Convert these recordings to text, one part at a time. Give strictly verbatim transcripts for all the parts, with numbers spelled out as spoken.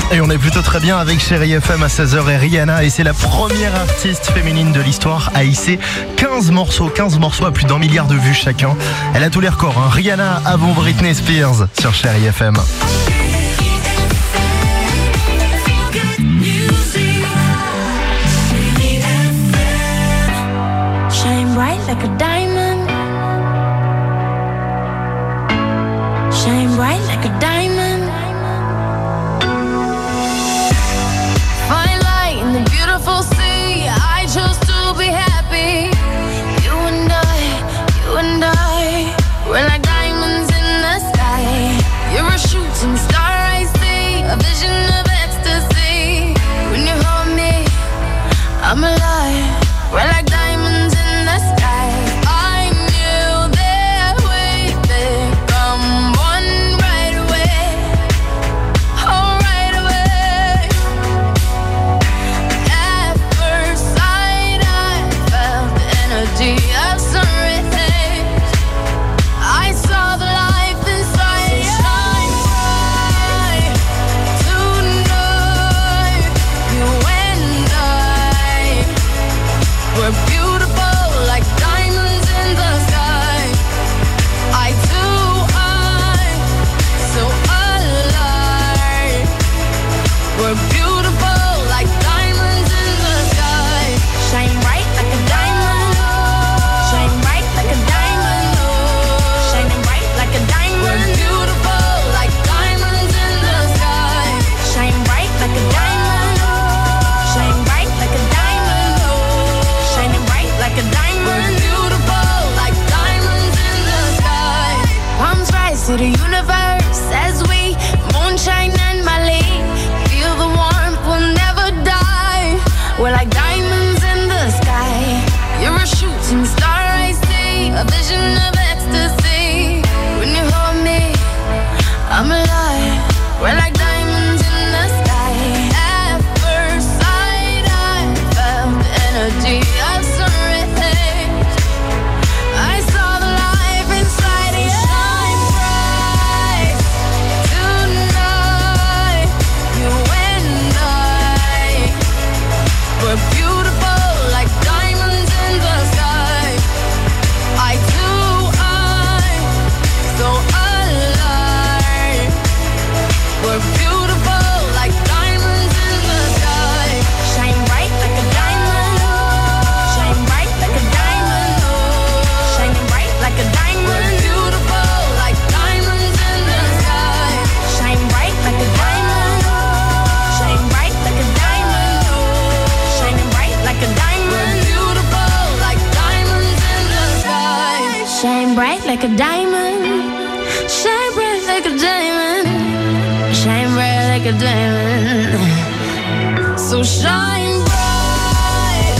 Et on est plutôt très bien avec Chérie F M à seize heures et Rihanna. Et c'est la première artiste féminine de l'histoire à hisser quinze morceaux, quinze morceaux à plus d'un milliard de vues chacun. Elle a tous les records, hein. Rihanna avant Britney Spears sur Chérie F M. Shine bright like a diamond. Shine bright like a diamond. Fine light in the beautiful sea. I chose to be happy. You and I, you and I, we're like diamonds in the sky. You're a shooting star I see, a vision of ecstasy. When you hold me, I'm alive. We're like diamonds in the sky. I knew that we'd become one right away. Oh, right away. At first sight, I felt the energy of sun rays. I saw the life inside. So shine bright tonight. You and I, we're beautiful like diamonds in the sky. I do, I'm so alive. We're beautiful like diamonds in the sky. Shine bright like a diamond. Shine bright like a diamond. Shining bright like a diamond. We're beautiful like diamonds in the sky. Shine bright like a diamond. Shine bright like a diamond. Shining bright like a diamond. We're beautiful like diamonds in the sky. Palms rise to the universe as we moonshine and Mali. Feel the warmth, we'll never die. We're like diamonds in the sky. You're a shooting star I see, a vision of ecstasy. When you hold me, I'm alive. We're like diamonds in the sky. At first sight, I felt the energy of sun rays. I saw the life inside you. Shine bright tonight. You and I, we're beautiful like diamonds in the sky. I do, I'm so alive. We're beautiful like diamonds in the sky. Shine bright like a diamond. Shine bright like a diamond. Shining bright like a diamond. We're beautiful like diamonds in the sky. Shine bright like a diamond. Shine bright like a diamond. Shining bright like a diamond. We're beautiful like diamonds in the sky. Shine bright like a diamond. Shine bright like a diamond. Shine bright like a diamond. So shine bright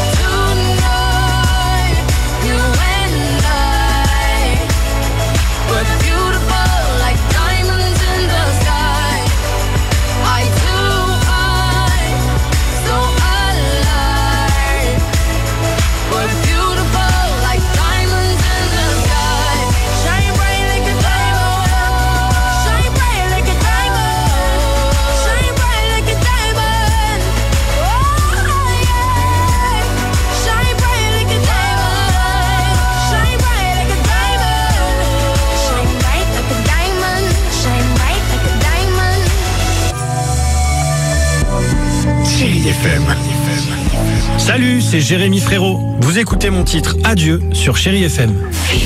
tonight. You and I, we're beautiful like diamonds in the sky. I do, I'm so alive. We're beautiful like diamonds in the sky. Shine bright like a diamond. Shine bright like a diamond. Shine bright like a diamond. Oh yeah. Shine bright like a diamond. Shine bright like a diamond. Shine bright like a diamond. Shine bright like a diamond. Chérie F M. Salut, c'est Jérémy Frérot. Vous écoutez mon titre Adieu sur Chérie F M.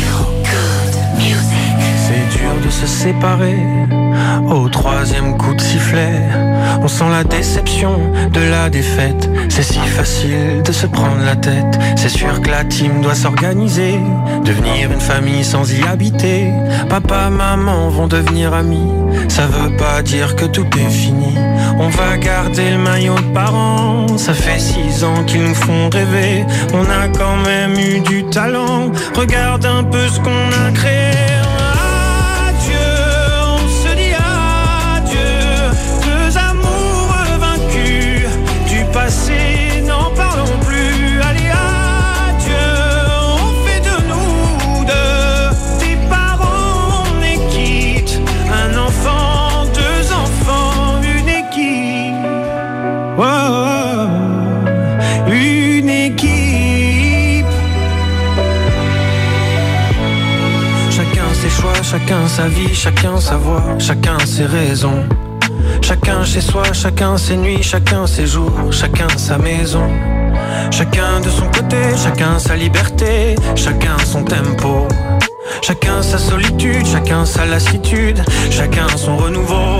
C'est dur de se séparer au troisième coup de sifflet. On sent la déception de la défaite. C'est si facile de se prendre la tête. C'est sûr que la team doit s'organiser, devenir une famille sans y habiter. Papa, maman vont devenir amis. Ça veut pas dire que tout est fini. On va garder le maillot de parents. Ça fait six ans qu'ils nous font rêver. On a quand même eu du talent. Regarde un peu ce qu'on a créé. Passé, n'en parlons plus. Allez, adieu, on fait de nous deux des parents, on est quitte. Un enfant, deux enfants, une équipe. chacun sa vie, chacun sa voix, chacun ses raisons. Chacun chez soi, chacun ses nuits, chacun ses jours, chacun sa maison. Chacun de son côté, chacun sa liberté, chacun son tempo. Chacun sa solitude, chacun sa lassitude, chacun son renouveau.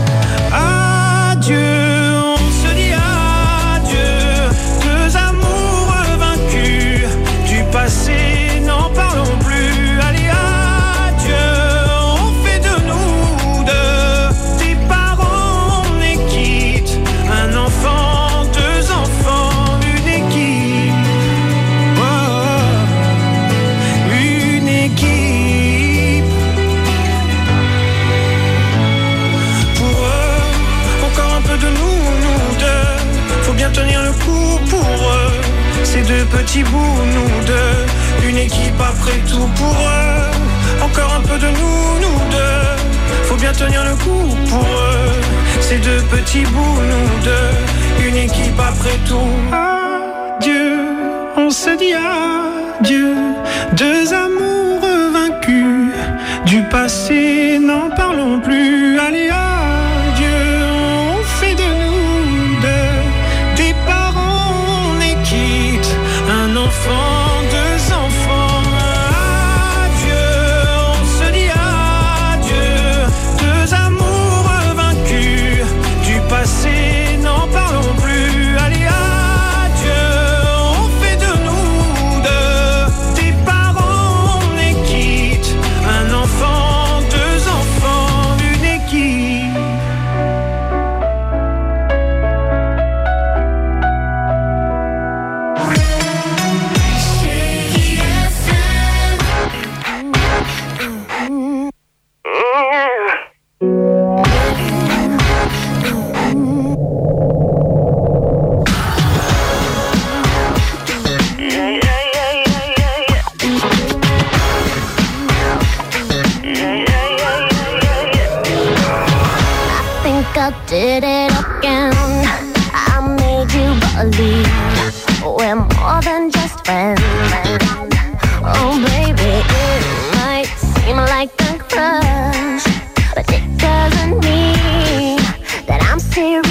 Adieu, on se dit adieu, deux amours vaincus du passé, n'en parlons plus. Allez, adieu, on fait de nous deux des parents, on est quitte, un enfant, deux enfants, une équipe. Oh, une équipe. Pour eux, encore un peu de nous, nous deux. Faut bien tenir le coup pour eux. Ces deux petits bouts, nous deux. Une équipe après tout pour eux. Encore un peu de nous, nous deux. Faut bien tenir le coup pour eux. Ces deux petits bouts, nous deux. Une équipe après tout. Adieu, on se dit adieu. Deux amours vaincus du passé, n'en parlons plus. Allez, adieu, on fait de nous deux des parents, on est quitte, un enfant, deux enfants. Adieu, on se dit adieu. Deux amours vaincus du passé, n'en parlons plus. Allez, adieu, on fait de nous deux des parents, on est quitte, un enfant, deux enfants, une équipe. think I did it again. I made you believe we're more than just friends. Oh baby, it might seem like a crush, but it doesn't mean that I'm serious.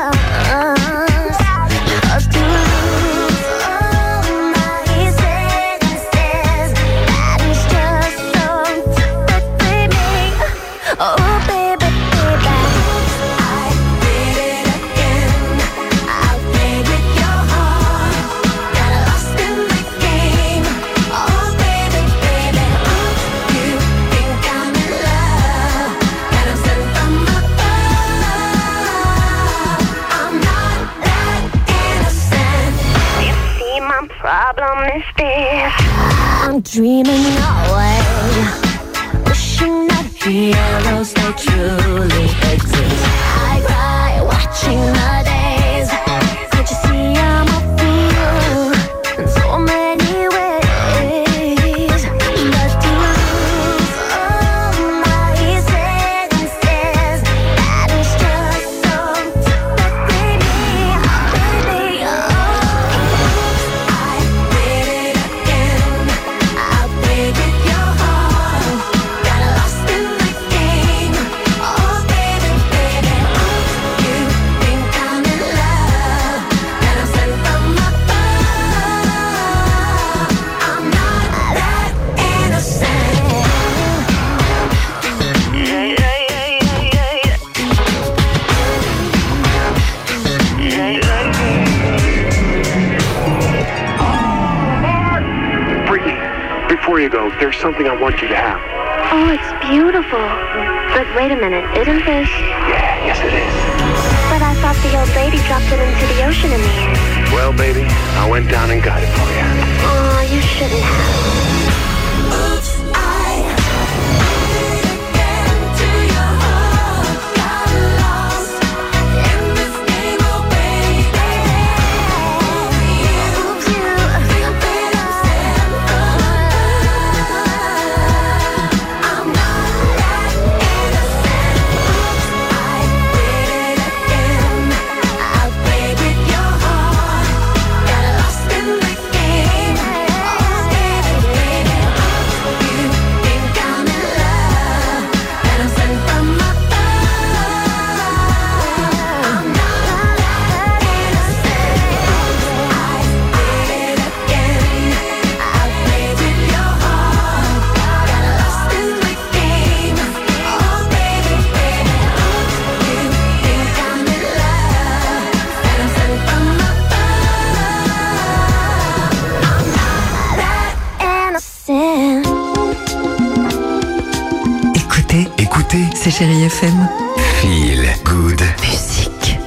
'Cause to lose all my senses, that is just so typically me. Oh baby, baby, I did it again. I played with your heart, got lost in the game. Oh baby, baby, ooh, you think I'm in love, and I'm sent from above. I'm not that innocent. You see, my problem is this: I'm dreaming away, wishing that heroes they truly exist. I cry watching the days. Can't you see I'm a fool in so many ways? But to lose all my senses, that is just so typically me, baby. Oh, I did it again. I played with your heart, got lost in the game. Oh baby, baby, ooh, you think I'm in love, and I'm sent from above. I'm not that innocent. Brittany, before you go, there's something I want you to have. Oh, it's beautiful. But wait a minute, isn't this? Yeah, yes it is. But I thought the old lady dropped it into the ocean in the end. Well, baby, I went down and got it for you. Oh, you shouldn't have. Oops, I did it again to your heart. Got lost in this game, oh baby. You think that I'm sent from above. I'm not that innocent. Oops, I did it again. I played with your heart, got lost in the game. Oh baby, Chérie F M. Feel good. Musique.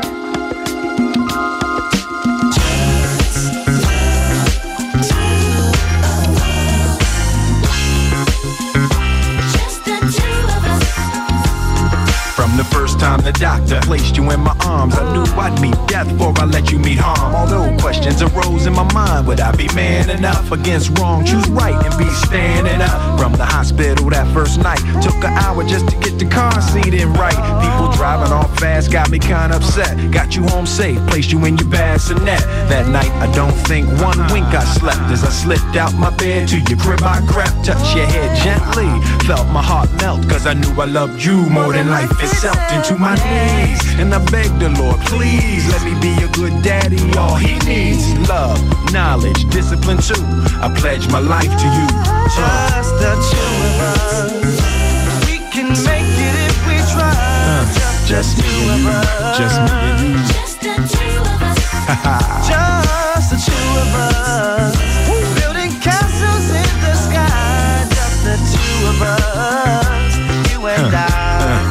From the first time the doctor placed you in my arms, I knew I'd meet death before I let you meet harm. Although questions arose in my mind, would I be man enough against wrong? Choose right and be standing up. From the hospital that first night, took an hour just to get the car seat in right. People driving off fast got me kinda upset. Got you home safe, placed you in your bassinet. That night I don't think one wink I slept. As I slipped out my bed to your crib I crept. Touched your head gently, felt my heart melt. Cause I knew I loved you more than life itself. Into my knees, and I begged the Lord, please let me be a good daddy. All he needs, love, knowledge, discipline too. I pledge my life to you. Just the two of us, we can make it if we try. Uh, just, just me and you, just me and you. Just the two of us, just the two of us, building castles in the sky. Just the two of us, you and uh, I. Uh.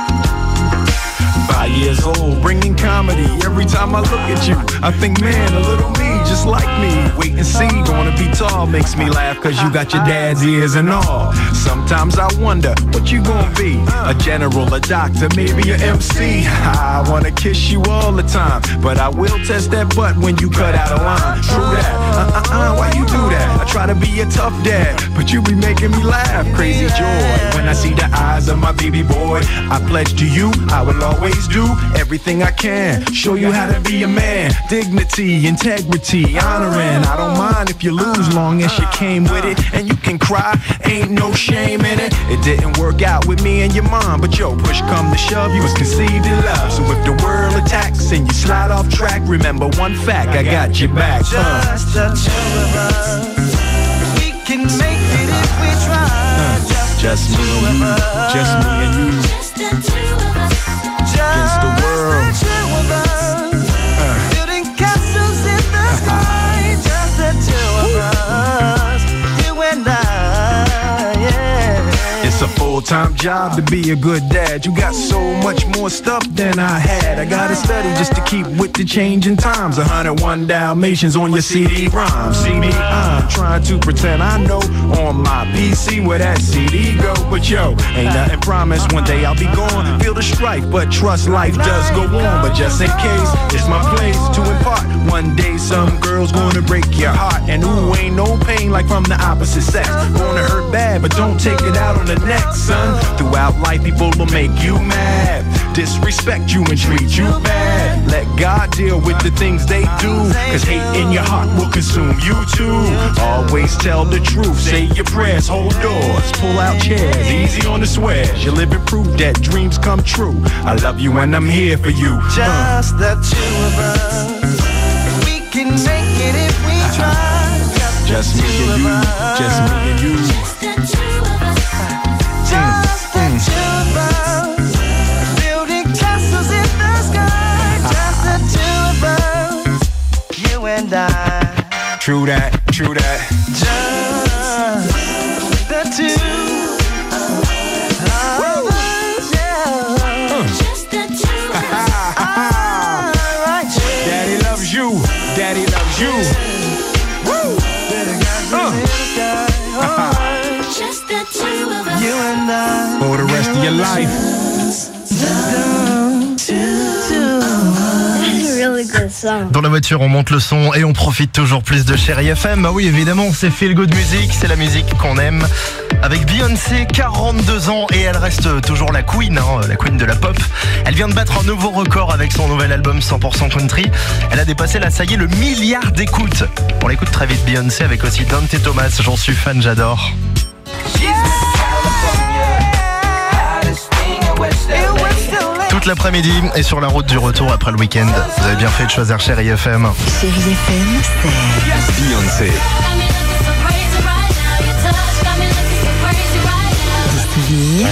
Five years old, bringing comedy. Every time I look at you, I think, man, a little me, just like me. Wait and see, gonna be tall, makes me laugh, cause you got your dad's ears and all. Sometimes I wonder, what you gonna be? A general, a doctor, maybe a M C. I wanna kiss you all the time, but I will test that butt when you cut out a line. True that, uh-uh-uh, why you do that? I try to be a tough dad, but you be making me laugh. Crazy joy, when I see the eyes of my baby boy. I pledge to you, I will always do everything I can, show you how to be a man. Dignity, integrity, honoring. I don't mind if you lose, long as you came with it. And you can cry, ain't no shame in it. It didn't work out with me and your mom, but yo, push come to shove, you was conceived in love. So if the world attacks and you slide off track, remember one fact, I got your back. uh. Just the two of us, we can make it if we try. uh. Just, just me and you, just me and you. Just the two of us, against the world. Just the two of us, uh. building castles in the sky. Just the two of us, you and I, yeah. It's a full-time job to be a good dad. You got so much more stuff than I had. I gotta study just to keep with the changing times. one oh one Dalmatians on your C D ROM. See me, I'm trying to pretend I know on my P C where that C D go. But yo, ain't nothing promised. One day I'll be gone. Feel the strife, but trust life does go on. But just in case, it's my place to impart. One day some girl's gonna break your heart. And ooh, ain't no pain like from the opposite sex. Gonna hurt bad, but don't take it out on the next, son. Throughout life, people will make you mad, disrespect you and treat you bad. Let God deal with the things they do, cause hate in your heart will consume you too. Always tell the truth, say your prayers, hold doors, pull out chairs, easy on the swears. You're living proof that dreams come true. I love you and I'm here for you. Just the two of us, we can make it if we try. Just, just me and you, just me and you. Just the two of us, just the mm. two of us, building castles in the sky. Just the two of us, you and I. True that, true that. Just the two of us, yeah. Just the two of us. All right. Daddy loves you, daddy loves you. Woo! Uh. Just the two of us, you and I, for the rest of your life. Dans la voiture, on monte le son et on profite toujours plus de Chérie F M. Bah oui, évidemment, c'est Feel Good Music, c'est la musique qu'on aime. Avec Beyoncé, quarante-deux ans, et elle reste toujours la queen, hein, la queen de la pop. Elle vient de battre un nouveau record avec son nouvel album cent pour cent Country. Elle a dépassé, là, ça y est, le milliard d'écoutes. On l'écoute très vite, Beyoncé, avec aussi Dante Thomas. J'en suis fan, j'adore. Toute l'après-midi et sur la route du retour après le week-end. Vous avez bien fait de choisir Chérie F M. Chérie F M, c'est Beyoncé. Dire.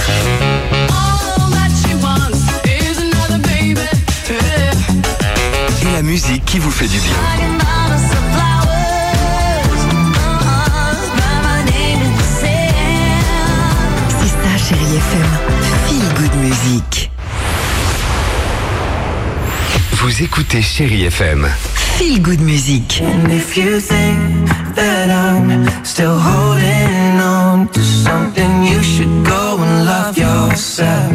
Et la musique qui vous fait du bien. C'est ça, Chérie F M. Feel Feel Good Music. Vous écoutez Chérie F M. Feel Good Music. And if you think that I'm still holding on to something, you should go and love yourself.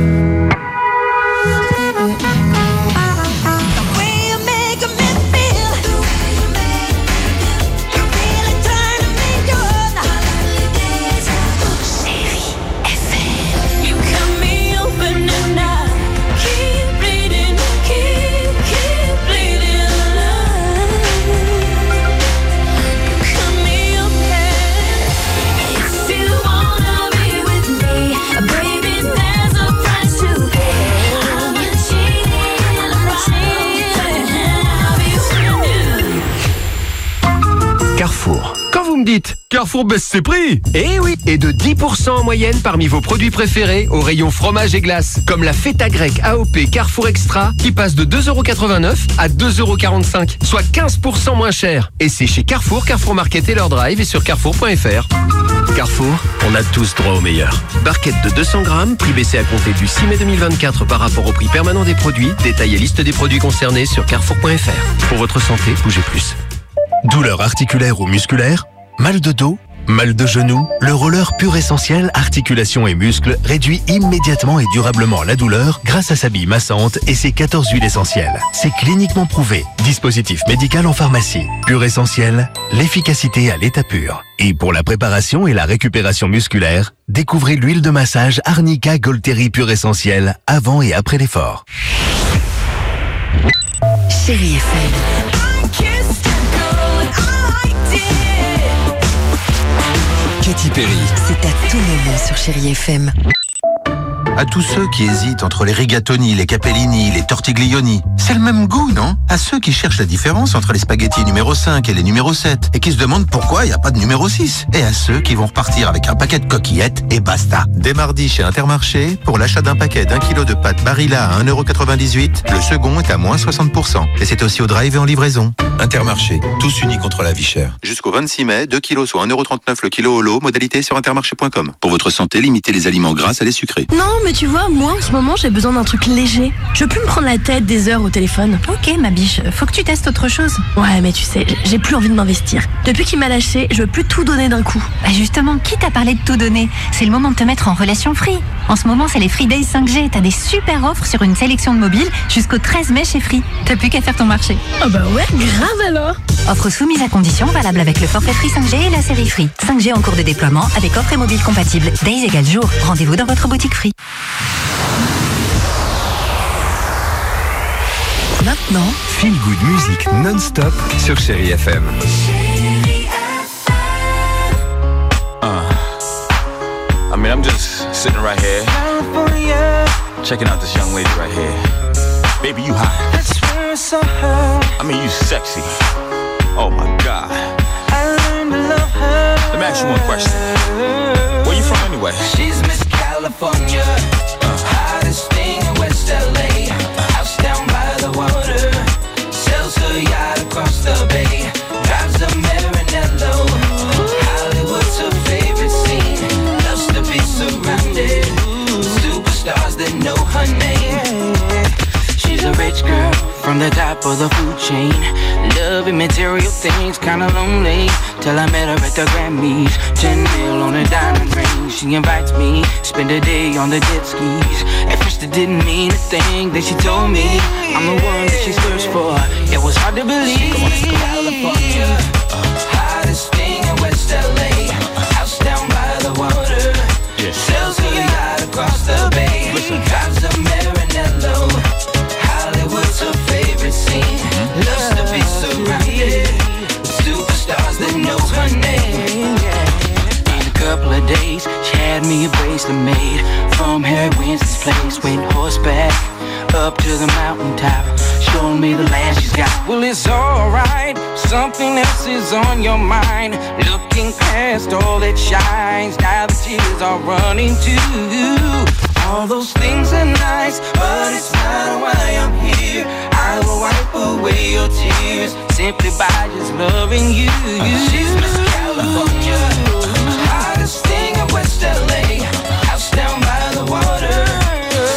Carrefour. Quand vous me dites Carrefour baisse ses prix, eh oui, et de dix pour cent en moyenne parmi vos produits préférés au rayon fromage et glace, comme la feta grecque A O P Carrefour Extra qui passe de deux euros quatre-vingt-neuf à deux euros quarante-cinq, soit quinze pour cent moins cher. Et c'est chez Carrefour, Carrefour Market et leur drive et sur carrefour point f r. Carrefour, on a tous droit au meilleur. Barquette de deux cents grammes, prix baissé à compter du six mai deux mille vingt-quatre par rapport au prix permanent des produits. Détail et liste des produits concernés sur carrefour point f r. Pour votre santé, bougez plus. Douleur articulaire ou musculaire, mal de dos, mal de genou, le roller pur essentiel articulation et muscles réduit immédiatement et durablement la douleur grâce à sa bille massante et ses quatorze huiles essentielles. C'est cliniquement prouvé. Dispositif médical en pharmacie. Pur essentiel, l'efficacité à l'état pur. Et pour la préparation et la récupération musculaire, découvrez l'huile de massage Arnica Golteri pur essentiel avant et après l'effort. Chérie F M. Katy Perry. C'est à tout moment sur Chérie F M. À tous ceux qui hésitent entre les rigatoni, les capellini, les tortiglioni, c'est le même goût, non? À ceux qui cherchent la différence entre les spaghettis numéro cinq et les numéro sept et qui se demandent pourquoi il n'y a pas de numéro six. Et à ceux qui vont repartir avec un paquet de coquillettes et basta. Dès mardi chez Intermarché, pour l'achat d'un paquet d'un kilo de pâtes Barilla à un euro quatre-vingt-dix-huit, le second est à moins soixante pour cent. Et c'est aussi au drive et en livraison. Intermarché, tous unis contre la vie chère. Jusqu'au vingt-six mai, deux kilos soit un euro trente-neuf le kilo au lot, modalité sur intermarché point com. Pour votre santé, limitez les aliments gras à les sucrés. Non, mais tu vois, moi en ce moment j'ai besoin d'un truc léger. Je veux plus me prendre la tête des heures au téléphone. Ok ma biche, faut que tu testes autre chose. Ouais mais tu sais, j'ai plus envie de m'investir. Depuis qu'il m'a lâché, je veux plus tout donner d'un coup. Bah justement, qui t'a parlé de tout donner? C'est le moment de te mettre en relation Free. En ce moment c'est les Free Days cinq G, t'as des super offres sur une sélection de mobiles jusqu'au treize mai chez Free. T'as plus qu'à faire ton marché. Ah bah ouais, grave alors. Offre soumise à condition, valable avec le forfait Free cinq G et la série Free. cinq G en cours de déploiement avec offre et mobile compatible. Days égale jour. Rendez-vous dans votre boutique Free. Maintenant, Feel Good Music non-stop sur Chérie F M. Uh, I mean, I'm just sitting right here, checking out this young lady right here. Baby, you hot. I mean, you sexy. Oh my God. Let me ask you one question. Where you from anyway? She's Miss California, uh. hottest thing in West L A. House down by the water, sells her yacht across the bay, drives a Maranello. Hollywood's her favorite scene, loves to be surrounded with superstars that know her name. She's a rich girl from the top of the food chain, loving material things, kinda lonely, till I met her at the Grammys. Ten mil on a diamond ring, she invites me, spend a day on the jet skis. At first it didn't mean a thing, then she told me I'm the one that she searched for. It was hard to believe. California, hottest thing in West L A, house down by the water, sells her yacht across the bay, drives a Maranello. Hollywood's her favorite scene, loves to be surrounded with superstars that know her name. In a couple of days, she had me a bracelet made from Harry Winston's place. Went horseback up to the mountaintop, showing me the land she's got. Well, it's alright, something else is on your mind. Looking past all that shines, now the tears are running too. All those things are nice, but it's not why I'm here. I will wipe away your tears simply by just loving you. She's Miss California, hottest thing in West L A, house down by the water,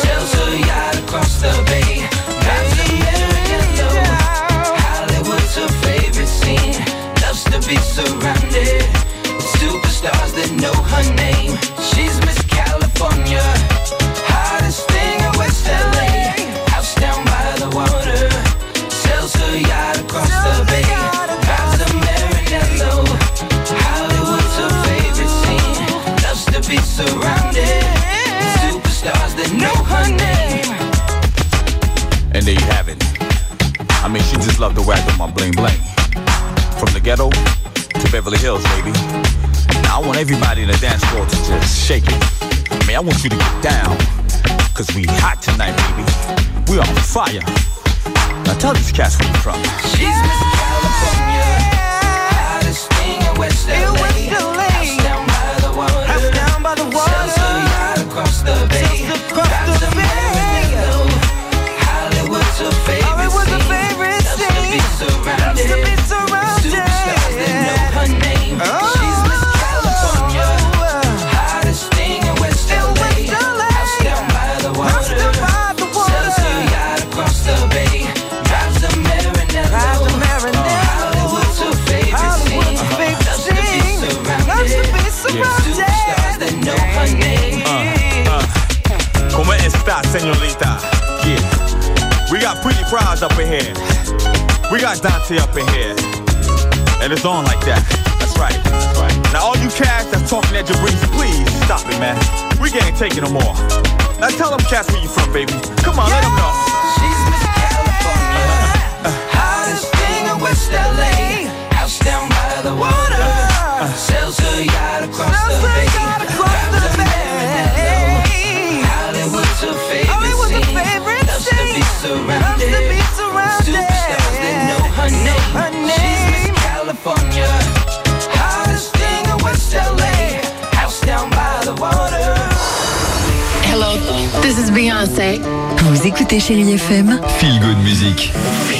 And there you have it. I mean, she just loved the whack of my bling bling. From the ghetto to Beverly Hills, baby. Now I want everybody in the dance floor to just shake it. I mean, I want you to get down. Cause we hot tonight, baby. We on fire. Now tell these cats where you from. She's Miss California, hottest thing in West L A. House down by the water, house down by the water. Sells her yacht across the bay, drives the Maranello. Hollywood's her favorite scene. Loves to be surrounded, superstars that know her name. She's Miss California, hottest thing in West L A. House down by the water, sells her yacht across the bay, drives the Maranello. Hollywood's her favorite scene. Loves to be surrounded, superstars that know her name. Uh, uh. Como esta, señorita? Yeah. We got Pretty Prize up in here. We got Dante up in here. And it's on like that. That's right. That's right. Now all you cats that's talking at Jabrizi, please stop it, man. We can't take it no more. Now tell them cats where you from, baby. Come on, let them know. She's Miss California, hottest thing in West L A. House down by the water, sells her yacht across the bay, drives the Maranello. Hollywood's her favorite scene. Loves to be surrounded, superstars that know her name. She's Miss California, hottest thing in West L A. House down by the water. Hello, this is Beyoncé. Vous écoutez Chérie F M. Feel Good Music.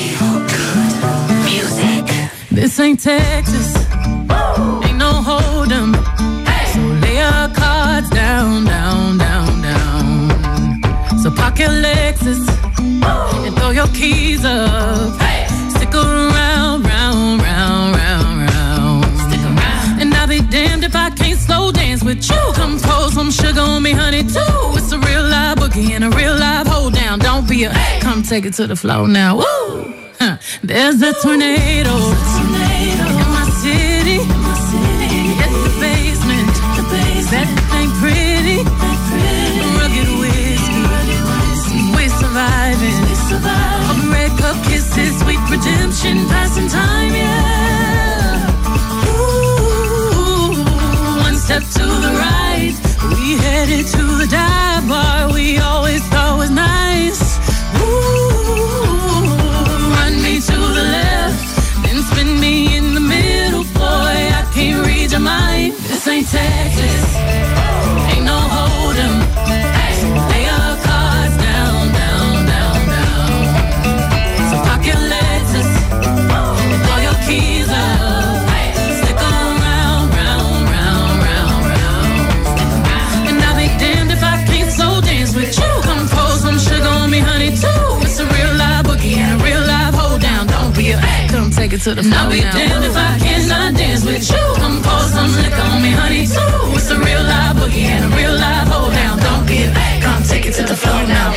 This ain't Texas, ain't no hold 'em. So lay your cards down, down, down, down. So park your Lexus and throw your keys up. Stick around, round, round, round, round. Stick around. And I'll be damned if I can't slow dance with you. Come pour some sugar on me, honey, too. It's a real live boogie and a real live hold down. Don't be a, come take it to the floor now. Woo! Huh. There's a tornado, tornado in my city. In my city. It's the basement. The basement. That ain't pretty. pretty. Rugged whiskey. Rugged whiskey. We're surviving. We're surviving. All the red cup kisses, sweet redemption, passing time, yeah. Ooh, one step to the right, we headed to the dive bar we always thought was nice. Ooh. To the left, then spin me in the middle, boy, I can't read your mind. This ain't Texas, ain't no hold 'em. Lay your cards down, down, down, down. So park your Lexus and throw your keys up. Stick around, round, round, round, round. And I'll be damned if I can't slow dance with you. Come pour some sugar on me, honey, too. It's a real live boogie and a real live hold down. Don't be a, come take it to the floor. I'll be damned if I cannot dance with you. Come pour some liquor on me, honey, too. It's a real live boogie and a real live hold down. Don't be a, come take it to the floor now.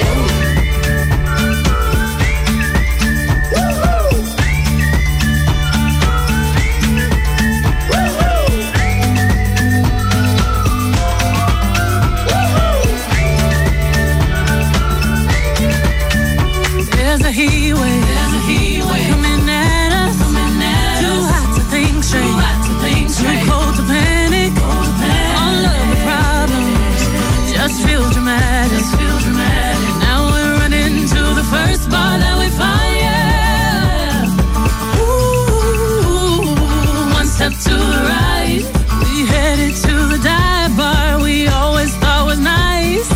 There's a heat wave, there's a heat wave coming at us, coming at too us. Hot to think straight, too hot to think straight, too cold to panic, cold to panic. All of the problems just feel dramatic, just feel dramatic. Now we're running to the first bar that we find, yeah. Ooh, one step to the right, we headed to the dive bar we always thought was nice.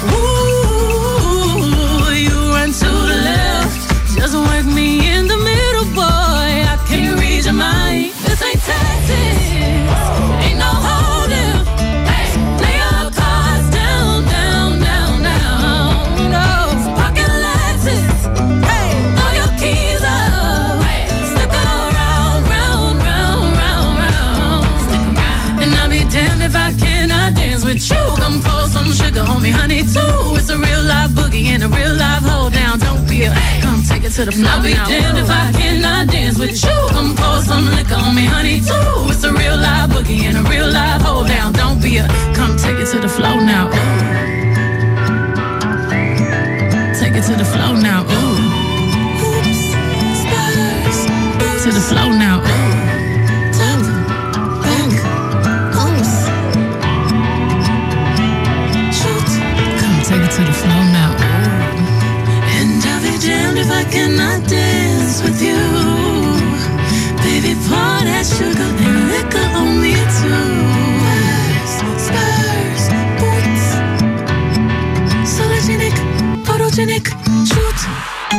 Ooh, you run to the left, just work me in the middle, boy, I can't read your mind. This ain't Texas, ain't no holding. Lay your cards down, down, down, down. No, so park your Lexus, hey, throw your keys up. Stick around, round, round, round, round. Stick around. And I'll be damned if I cannot dance with you. Come pour some sugar on me, honey, too. It's a real live boogie and a real live hold down. Don't be a, come take it to the floor. I'll be damned if I cannot dance with you. Come pour some liquor on me, honey, too. It's a real live boogie and a real live hold down. Don't be a, come take it to the floor now. Ooh. Take it to the floor now. Ooh. to the flow now. Come take it to the flow now. And I'll be damned if I cannot dance with you. Baby, pour that sugar and liquor on me too. Spurs, boots, sologenic, photogenic, shoot.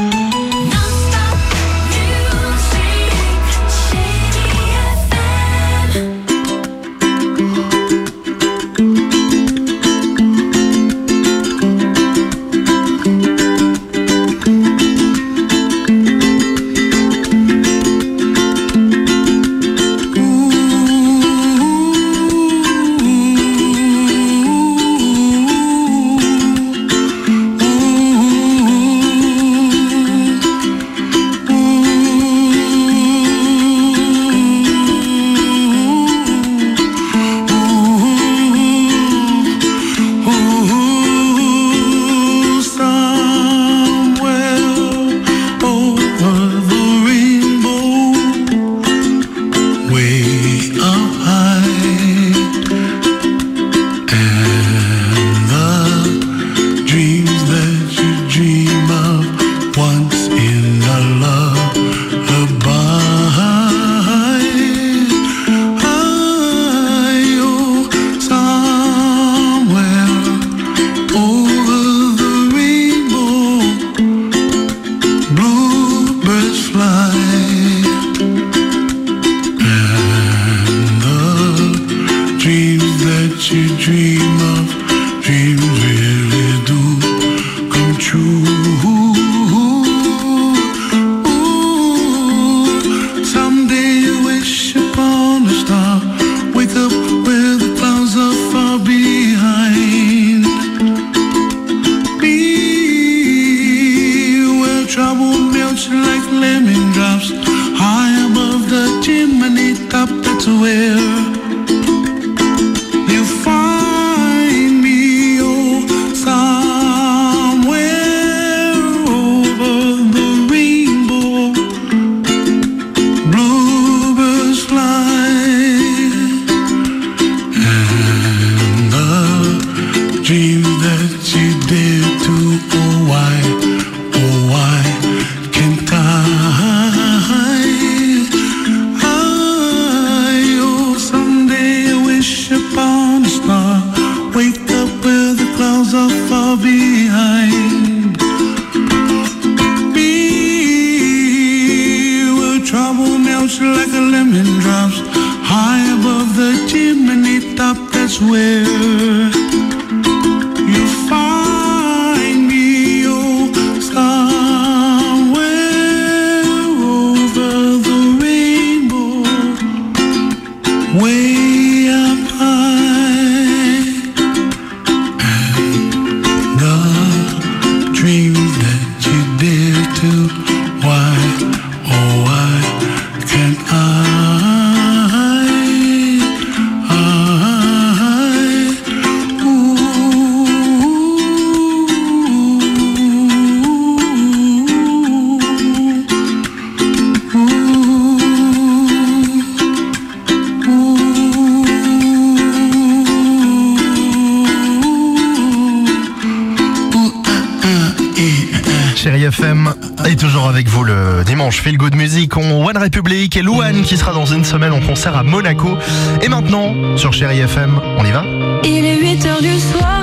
F M est toujours avec vous le dimanche. Feel Good Music, on One Republic et Louane qui sera dans une semaine en concert à Monaco. Et maintenant, sur Chérie F M, on y va? Il est huit heures du soir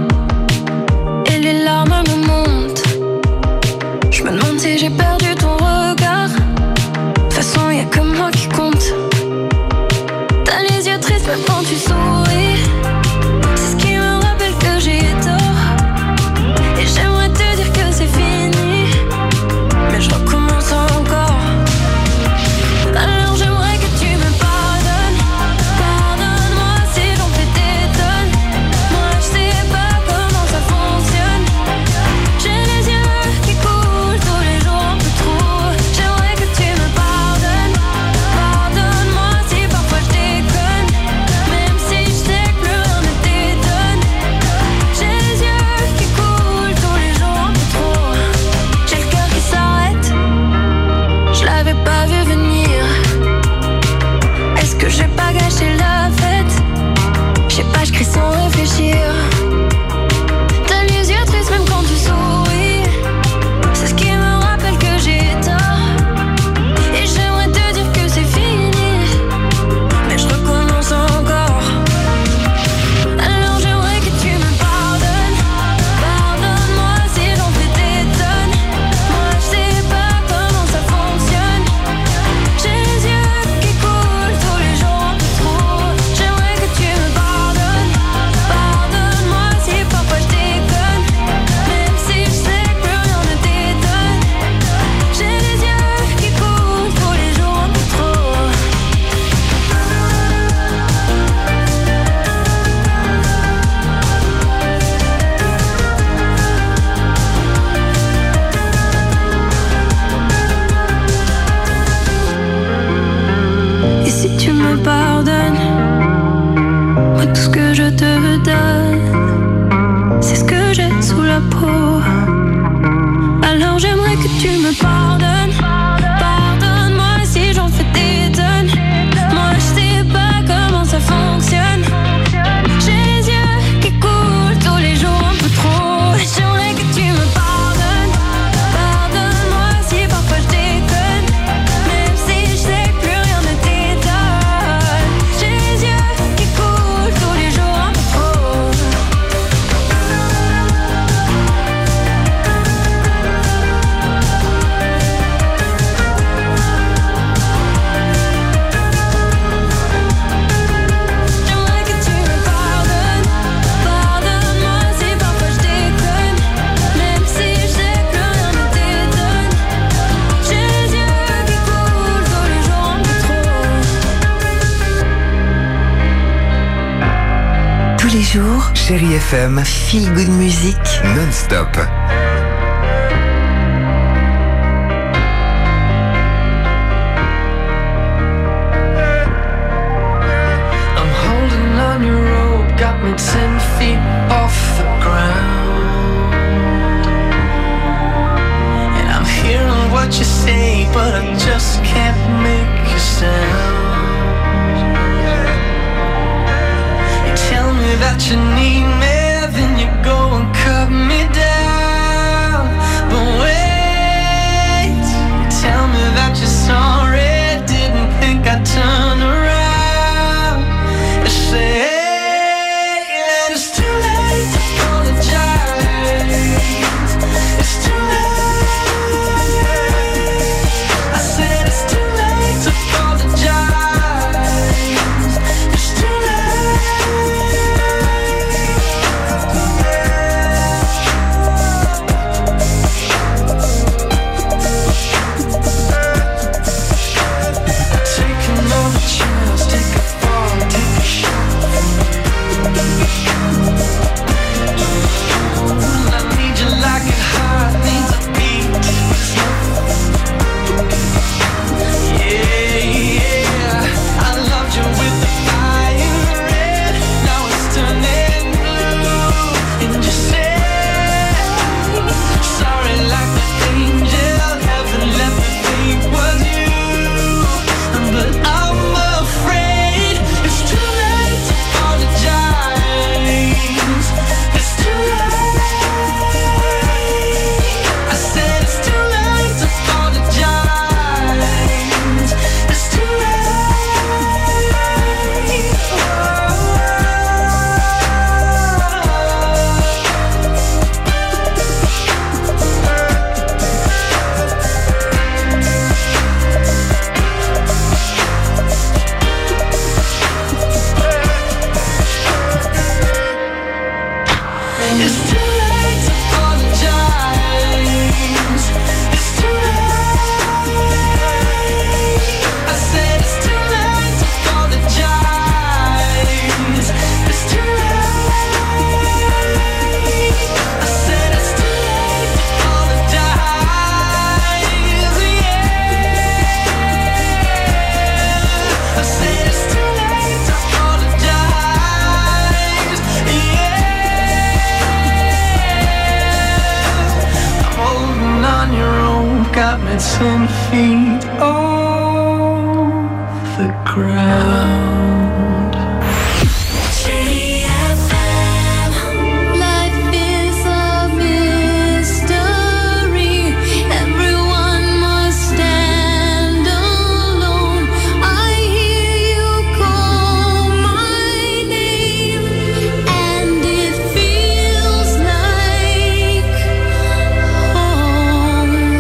et les larmes me montent. Je me demande si j'ai perdu ton regard. De toute façon, y'a que moi qui compte. T'as les yeux tristes même quand tu souris. C'est ce qui me rappelle que j'ai tort. Et j'aimerais te dire que c'est fini, mais je recommence encore. Alors j'aimerais que tu me pardonnes. Pardonne-moi si j'en fais des tonnes. Moi je sais pas comment ça fonctionne. J'ai les yeux qui coulent tous les jours un peu trop. J'aimerais que tu me pardonnes. Pardonne-moi les jours, Chérie F M, feel good music non-stop. I'm holding on your rope, got me ten feet off the ground. And I'm hearing what you say, but I just can't make a sound. You tell me that you need me, then you go and cut me down. But wait, you tell me that you're sorry, didn't think I'd turn around. You say that it's too late to apologize. It's too late. I said it's too late to apologize. It's too taking all the chance, take a fall, take a shot. I need you like it hot, needs a beat. Yeah, yeah. I loved you with the fire red, now it's turning blue. And you say sorry like the angel, heaven let me think was you. But I'm afraid it's too late to apologize. It's too late. I said it's too late to apologize. It's too late. It's too late to apologize. It's too late. I said it's too late to apologize. It's too late. I said it's too late to apologize. Yeah. I said it's too late to apologize. Yeah. I'm holding on your rope, got me ten feet off the ground. Life is a mystery. Everyone must stand alone. I hear you call my name, and it feels like home.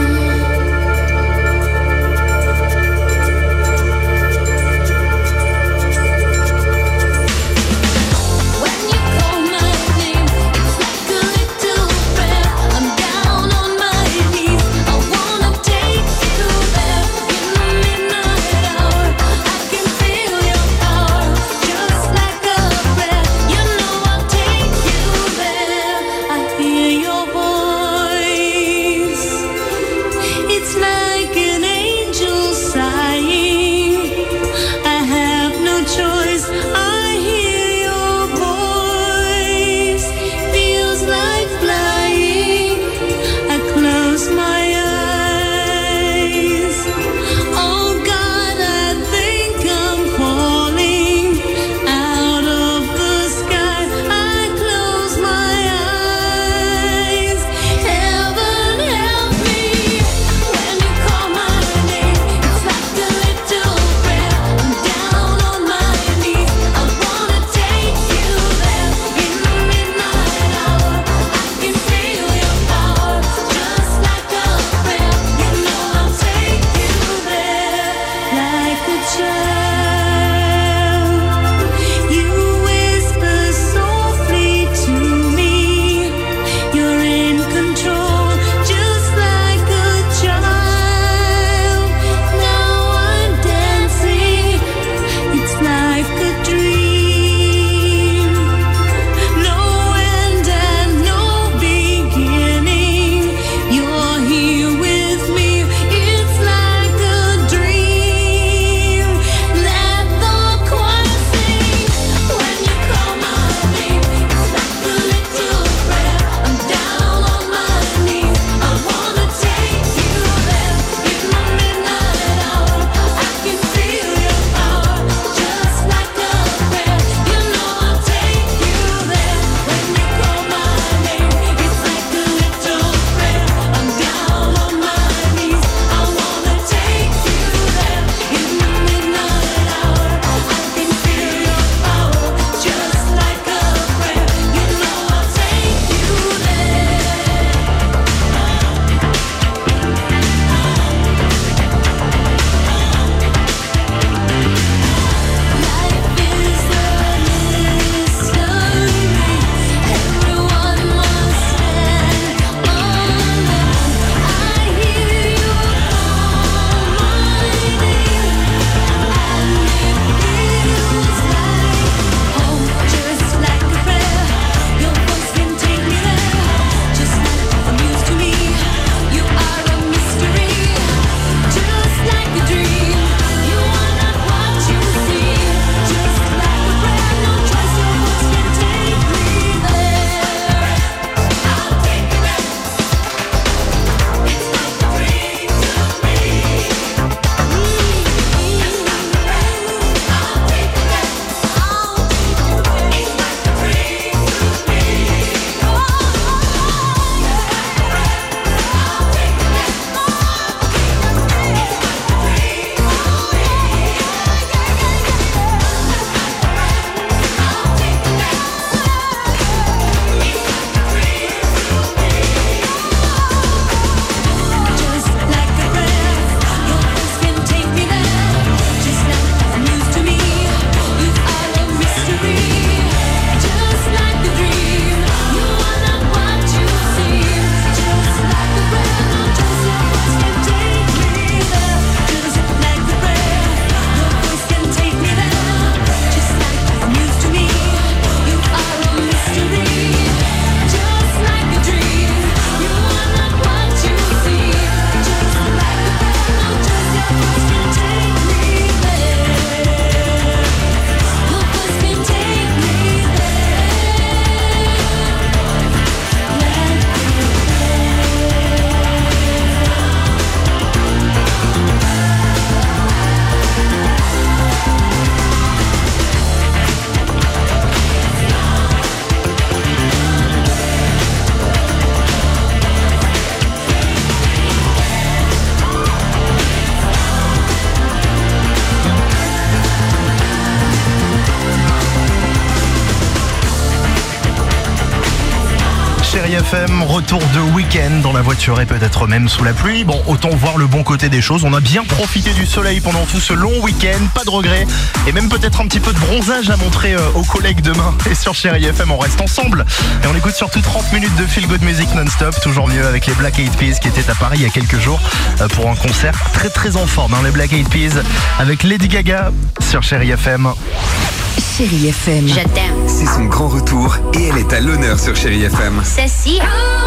F M, retour de week-end dans la voiture et peut-être même sous la pluie. Bon, autant voir le bon côté des choses. On a bien profité du soleil pendant tout ce long week-end, pas de regrets et même peut-être un petit peu de bronzage à montrer aux collègues demain. Et sur Chérie F M, on reste ensemble et on écoute surtout trente minutes de feel good music non-stop. Toujours mieux avec les Black Eyed Peas qui étaient à Paris il y a quelques jours pour un concert très très en forme. Hein, les Black Eyed Peas avec Lady Gaga sur Chérie F M. Chérie F M. Je t'aime. C'est son grand retour et elle est à l'honneur sur Chérie F M. Ceci.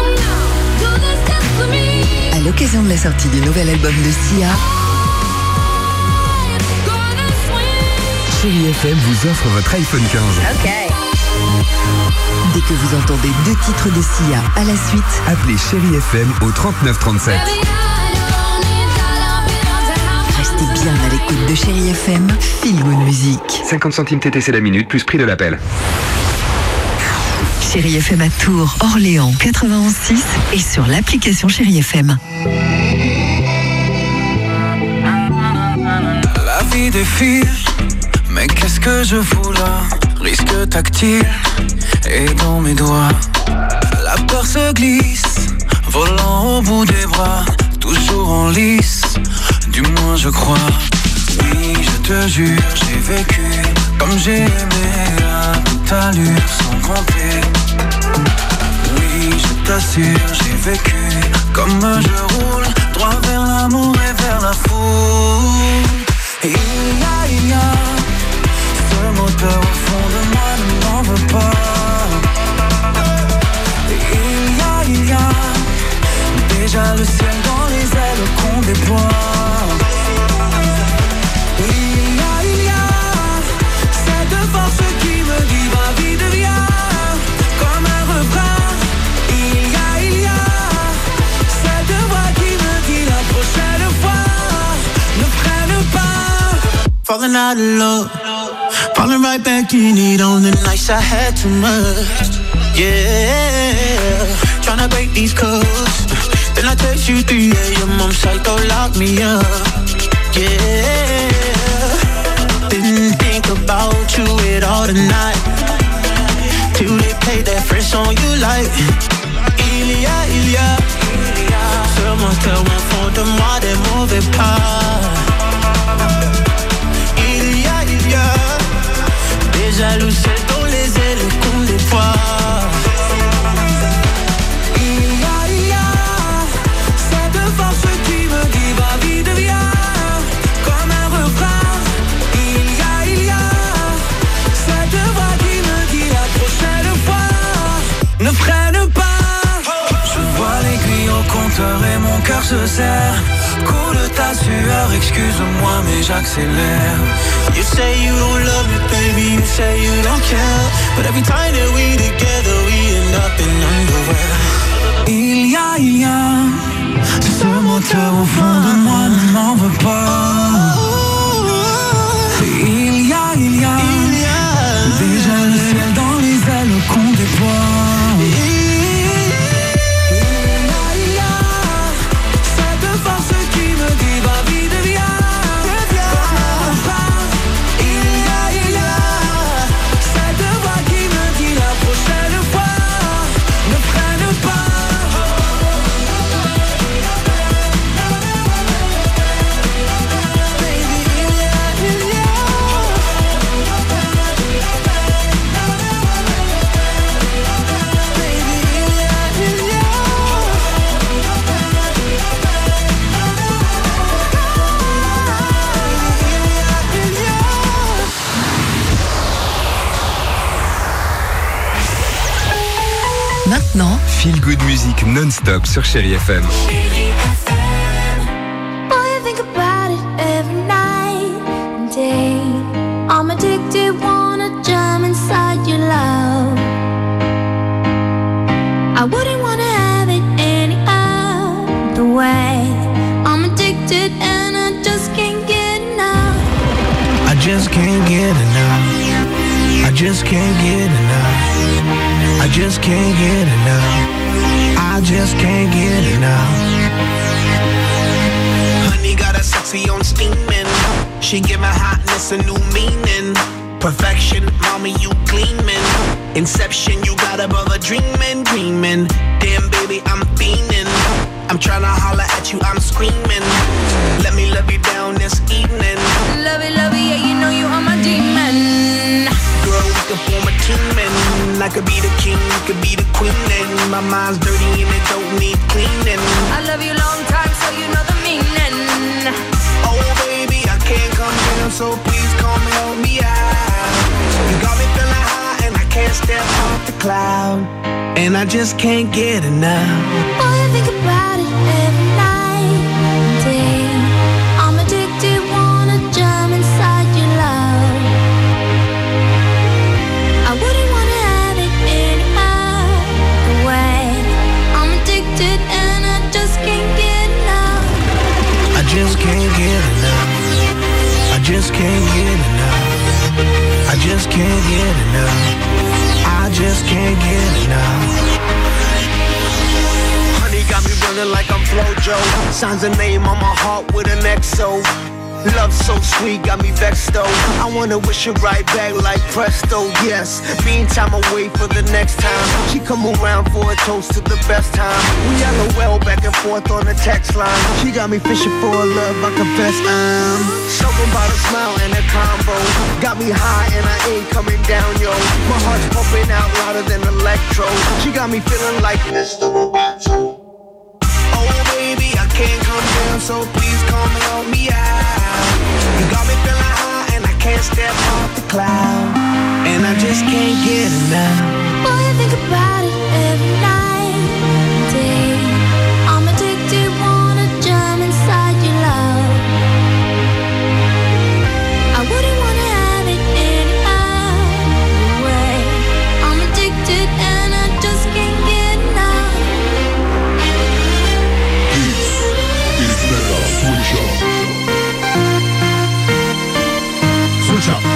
À l'occasion de la sortie du nouvel album de Sia, Chérie F M vous offre votre iPhone quinze. Ok. Dès que vous entendez deux titres de Sia à la suite, appelez Chérie F M au trente-neuf trente-sept. Restez bien à l'écoute de Chérie F M, Feel Good Music. cinquante centimes T T C la minute plus prix de l'appel. Chérie F M à Tours, Orléans, quatre-vingt-onze six et sur l'application Chérie F M. La vie défile, mais qu'est-ce que je fous là? Risque tactile et dans mes doigts. La peur se glisse, volant au bout des bras, toujours en lice, du moins je crois. Oui, je te jure, j'ai vécu comme j'ai aimé à toute allure sans compter. Oui, je t'assure, j'ai vécu comme je roule droit vers l'amour et vers la foule. Et il y a, il y a ce moteur au fond de moi ne m'en veut pas. Et il y a, il y a déjà le ciel dans les ailes qu'on déploie. Et il y a, il y a cette force qui me dit ma vie devient comme un refrain. Il y a, il y a cette voix qui me dit la prochaine fois ne freine pas. Falling out of love, falling right back in it on the nights I had too much. Yeah, tryna break these codes. Then I text you three a.m. I'm psycho, lock me up. Yeah, didn't think about you at all tonight till they played that first song you like. Il y a, il y a ce moteur au fond de moi des mauvais pas. Il y a, il y a déjà le ciel dans les ailes qu'on déploie. Il y a, il y a cette force qui me dit ma vie devient comme un refrain. Il y a, il y a cette voix qui me dit la prochaine fois ne freine pas. Je vois l'aiguille au compteur et mon cœur se serre. Coule ta sueur, excuse-moi mais j'accélère. You say you don't love me baby, you say you don't care, but every time that we together we end up in underwear. Il y a, il y a ce moteur au fond de moi ne m'en veut pas. Il y a, il y a, il y a déjà le ciel dans les ailes qu'on déploie. Maintenant, Feel Good Music non-stop sur Chérie F M. Boy, I think about it every night and day. I'm addicted, wanna jump inside your love. I wouldn't wanna have it any other way. I'm addicted and I just can't get enough. I just can't get enough. I just can't get enough. I just can't get enough. I just can't get enough. Honey got a sexy on steaming. She give my hotness a new meaning. Perfection, mommy, you gleaming. Inception, you got out above a dreaming, dreaming. Damn, baby, I'm fiending. I'm tryna holler at you, I'm screaming. Let me love you down this evening. Love it, love it, yeah, you know you are my demon. Girl, we could form a team and I could be the king, you could be the queen. And my mind's dirty and it don't need cleaning. I love you long time, so you know the meaning. Oh, baby, I can't come down, so please come help me out. You got me feeling high and I can't step off the cloud. And I just can't get enough. Boy, I think about it every night and day. I'm addicted, wanna jump inside your love. I wouldn't wanna have it any other way. I'm addicted and I just can't get enough. I just can't get enough. I just can't get enough. I just can't get enough. I just can't get enough. Honey got me running like I'm Flojo. Signs a name on my heart with an X O. Love so sweet, got me vexed though. I wanna wish it right back like presto, yes. Meantime, I wait for the next time she come around for a toast to the best time. We LOL back and forth on the text line. She got me fishing for a love, I confess I'm something about a smile and a combo. Got me high and I ain't coming down, yo. My heart's pumping out louder than electro. She got me feeling like Mister Roboto. Oh baby, I can't come down, so please come help me out. You got me feeling high and I can't step off the cloud. And I just can't get enough. Boy, I think about it every night and day. I'm addicted, wanna jump inside your love. I wouldn't wanna have it any other way. I'm addicted and I just can't get enough. It's better switch up. Switch up.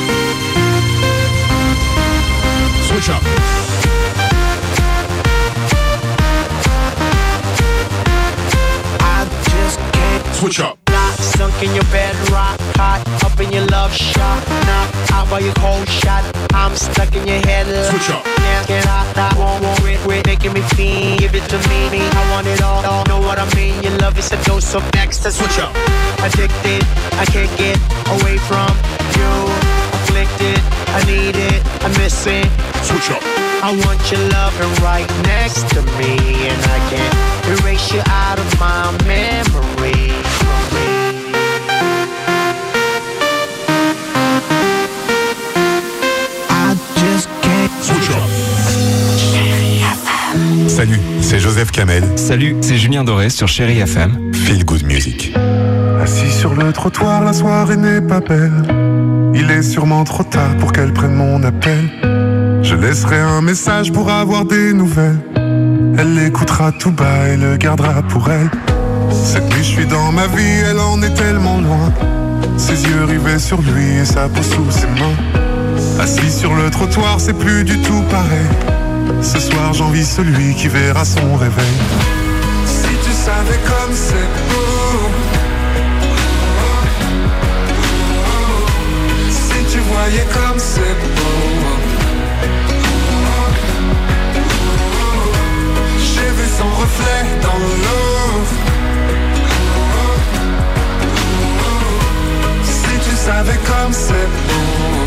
Switch up. I just can't switch up. Not sunk in your bed, rock hot, up in your love shot. Knock out by your cold shot. I'm stuck in your head. Switch up. Can't get out, I won't worry, quit making me feel. Give it to me, me. I want it all, all. Know what I mean? Your love is a dose of next. Switch up. Addicted, I can't get away from you. Afflicted, I need it, I miss it. Switch up. I want your loving right next to me, and I can't erase you out of my memory. I just can't switch up. Salut, c'est Joseph Kamel. Salut, c'est Julien Doré sur Chérie F M. Feel Good Music. Assis sur le trottoir, la soirée n'est pas belle. Il est sûrement trop tard pour qu'elle prenne mon appel. Je laisserai un message pour avoir des nouvelles. Elle l'écoutera tout bas et le gardera pour elle. Cette nuit je suis dans ma vie, elle en est tellement loin. Ses yeux rivés sur lui et sa peau sous ses mains. Assis sur le trottoir, c'est plus du tout pareil. Ce soir j'envie celui qui verra son réveil. Si tu savais comme c'est beau, si tu voyais comme c'est beau. J'ai vu son reflet dans l'eau. Si tu savais comme c'est beau.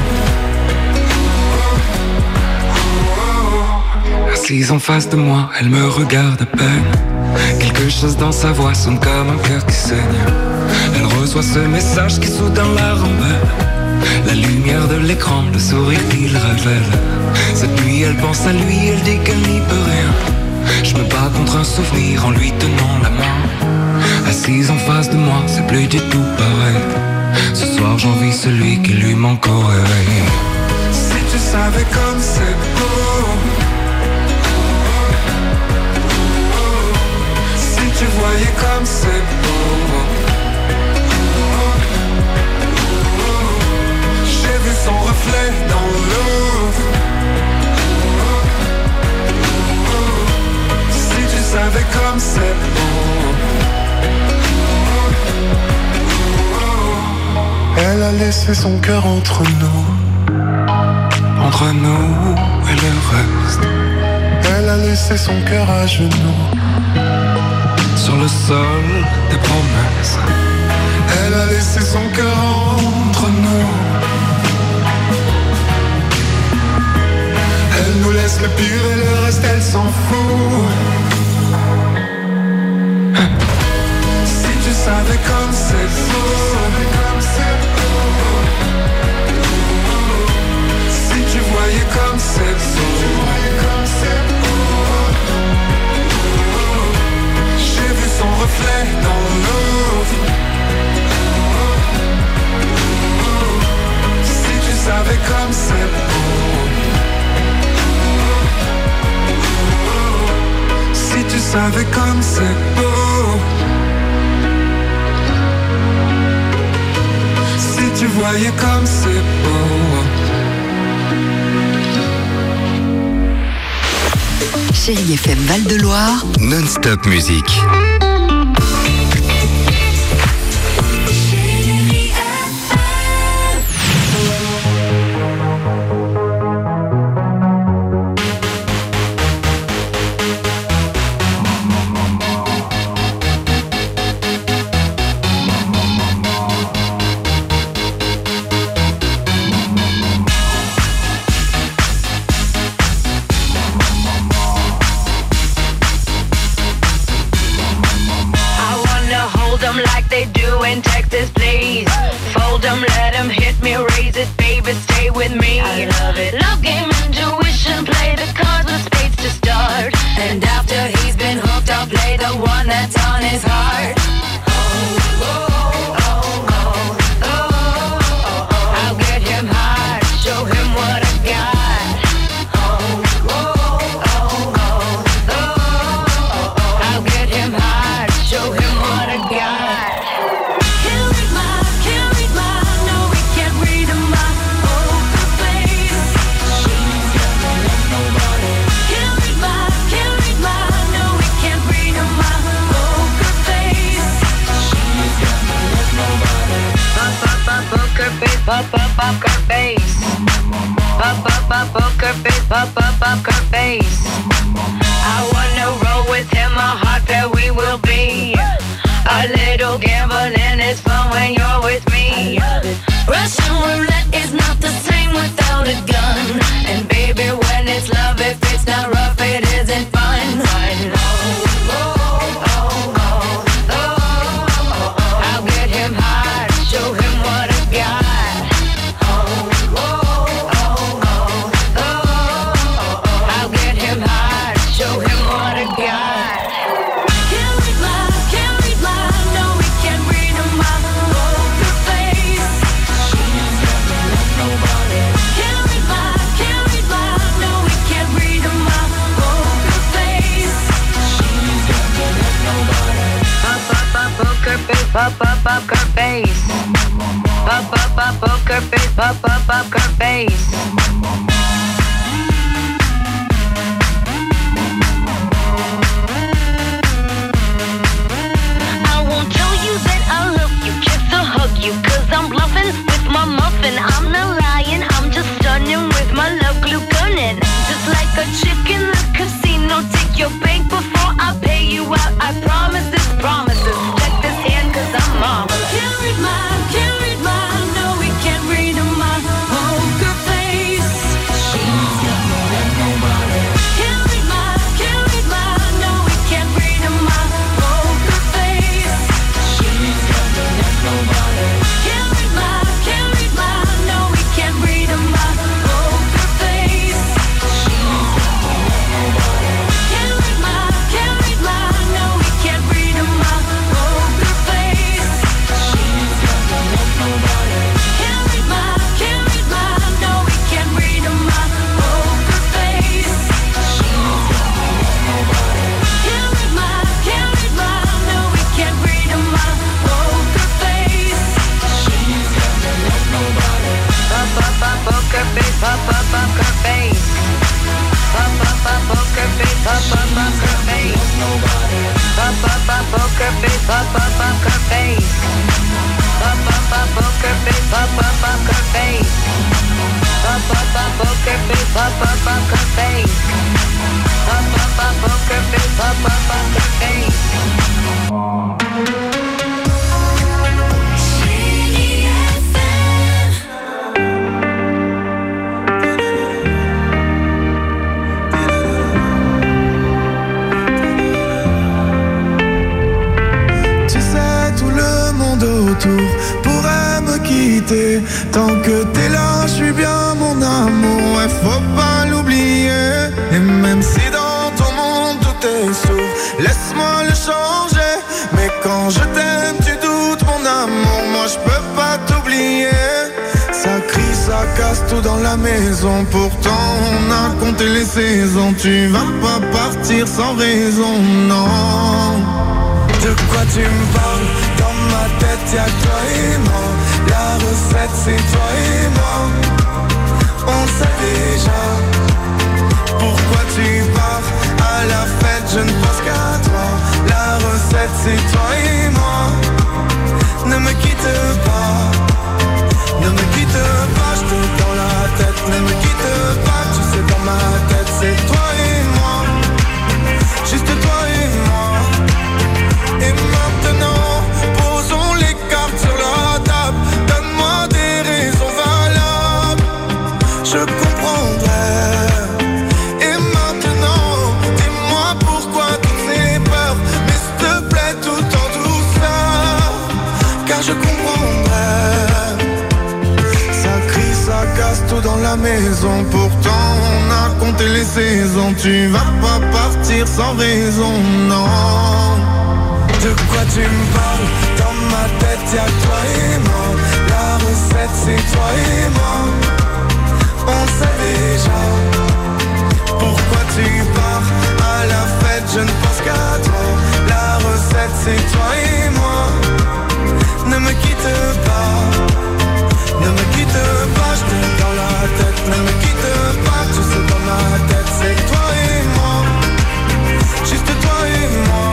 Assise en face de moi, elle me regarde à peine. Quelque chose dans sa voix sonne comme un cœur qui saigne. Elle reçoit ce message qui soudain la rembelle. La lumière de l'écran, le sourire qu'il révèle. Cette nuit elle pense à lui, elle dit qu'elle n'y peut rien. Je me bats contre un souvenir en lui tenant la main. Assise en face de moi, c'est plus du tout pareil. Ce soir j'envie celui qui lui manque au réveil. Si tu savais comme c'est beau. Si tu voyais comme c'est beau. J'ai vu son reflet dans l'eau. Si tu savais comme c'est beau. Elle a laissé son cœur entre nous. Entre nous et le reste. a laissé son cœur à genoux. Sur le sol des promesses. Elle a laissé son cœur entre nous. Elle nous laisse le pire et le reste elle s'en fout. Si tu savais comme c'est beau. Si tu voyais comme c'est beau. J'ai vu son reflet dans l'eau. Si tu savais comme c'est beau. Si tu savais comme c'est beau. Si tu voyais comme c'est beau. Chérie F M Val-de-Loire. Non-stop musique. Poker face, pop up, poker face. Up, up, up, poker face, up, up, poker face. Up, up, up, poker face, up, up, poker face. Tu sais, tout le monde autour pourrait me quitter. Tant que t'es là, je suis bien mon amour, ouais, faut pas l'oublier. Et même si dans ton monde tout est sourd, laisse-moi le changer. Mais quand je t'aime, tu doutes mon amour, moi je peux pas t'oublier. Ça crie, ça casse tout dans la maison, pourtant on a compté les saisons. Tu vas pas partir sans raison, non. De quoi tu me parles? Dans ma tête y'a que toi et moi. La recette c'est toi et moi. On sait déjà. Pourquoi tu pars? À la fête je ne pense qu'à toi. La recette c'est toi et moi. Ne me quitte pas. Ne me quitte pas, je te dans la tête. Ne me quitte pas, tu sais dans ma tête c'est toi et moi. Juste toi et moi. Et maintenant, posons les cartes sur la table. Donne-moi des raisons valables, je comprendrai. Et maintenant, dis-moi pourquoi toutes ces peurs. Mais s'il te plaît, tout en douceur, car je comprendrai. Ça crie, ça casse tout dans la maison. Pourtant, on a compté les saisons. Tu vas pas partir sans raison, non. De quoi tu me parles? Dans ma tête y'a que toi et moi. La recette c'est toi et moi. On sait déjà. Pourquoi tu pars? À la fête je ne pense qu'à toi. La recette c'est toi et moi. Ne me quitte pas. Ne me quitte pas, je t'ai dans la tête. Ne me quitte pas, tu sais dans ma tête c'est toi et moi. Juste toi et moi.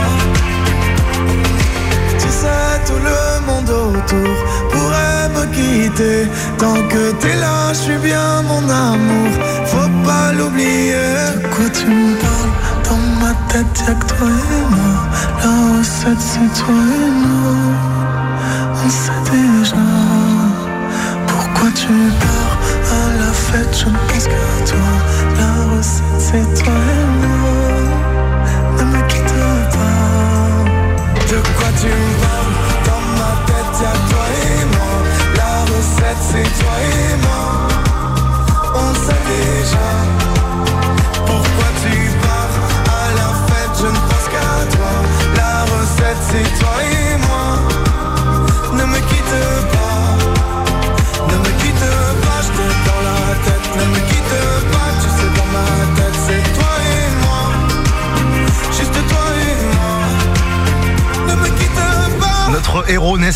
Tout le monde autour pourrait me quitter. Tant que t'es là, je suis bien mon amour, faut pas l'oublier. De quoi tu me parles? Dans ma tête y'a que toi et moi. La recette c'est toi et moi. On sait déjà. Pourquoi tu pars? À la fête je ne pense qu'à toi. La recette c'est toi et moi. Ne me quitte pas. De quoi tu me parles? Dans ma tête y'a toi et moi. La recette c'est toi et moi. On sait déjà. Pourquoi tu pars? À la fête je ne pense qu'à toi. La recette c'est toi et moi. Ne me quitte pas. Ne me quitte pas, je t'ai dans la tête. Ne me quitte pas, tu sais dans ma tête c'est toi et moi. Juste toi et moi. Ne me quitte pas. Notre héros naît